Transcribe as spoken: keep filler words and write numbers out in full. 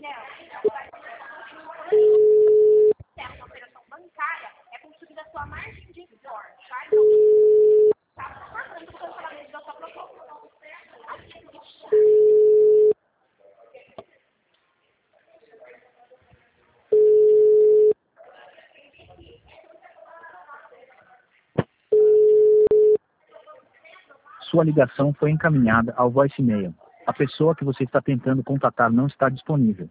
Sua ligação foi encaminhada ao voicemail. A pessoa que você está tentando contatar não está disponível.